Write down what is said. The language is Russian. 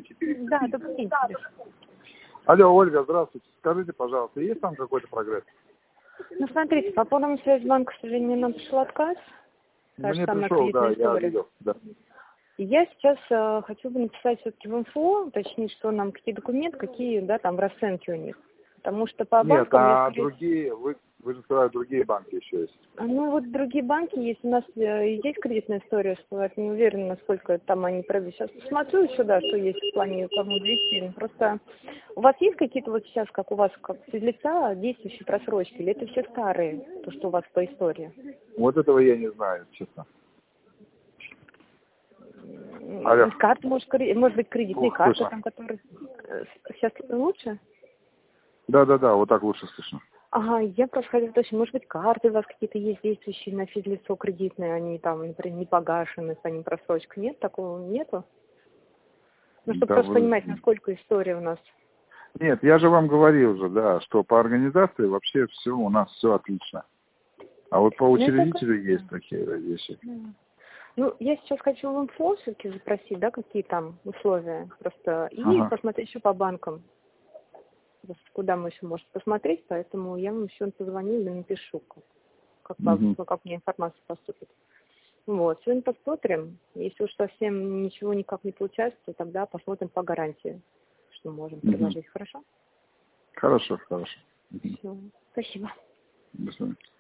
Да, добрый день. Алло, Ольга, здравствуйте. Скажите, пожалуйста, есть там какой-то прогресс? Ну, смотрите, по поводу Связьбанка, к сожалению, нам пришел отказ. Мне там пришел, да, я история. видел, да. И я сейчас хочу бы написать все-таки в инфо, уточнить, что нам, какие документы, какие, да, там расценки у них. Потому что по Нет, банкам... а другие, вы же сказали, другие банки еще есть. Ну, вот другие банки есть. У нас есть кредитная история, что я не уверена, насколько там они провели. Сейчас посмотрю еще, да, что есть в плане кому двигатель. Просто у вас есть какие-то вот сейчас, как у вас, как физлица, действующие просрочки? Или это все старые, то, что у вас по истории? Вот этого я не знаю, честно. Алло. Карты, может быть, кредитные карты, слышно. там, которые... Сейчас лучше? Да, вот так лучше слышно. Ага, я просто хотела уточнить, может быть, карты у вас какие-то есть действующие на физлицо кредитные, они там, например, не погашены, по ним просрочка. Нет, такого нету? Ну, чтобы Да, просто понимать, насколько история у нас. Нет, я же вам говорил же, да, что по организации вообще все у нас все отлично. А вот по учредителю есть такие вещи. Ну, я сейчас хочу в инфо все-таки запросить, да, какие там условия просто, и посмотреть еще по банкам. Просто куда мы еще можем посмотреть, поэтому я вам еще позвоню или напишу, как мне информация поступит. Вот, сегодня посмотрим. Если уж совсем ничего никак не получается, то тогда посмотрим по гарантии, что можем предложить. Хорошо? Хорошо. Все. Спасибо. До свидания.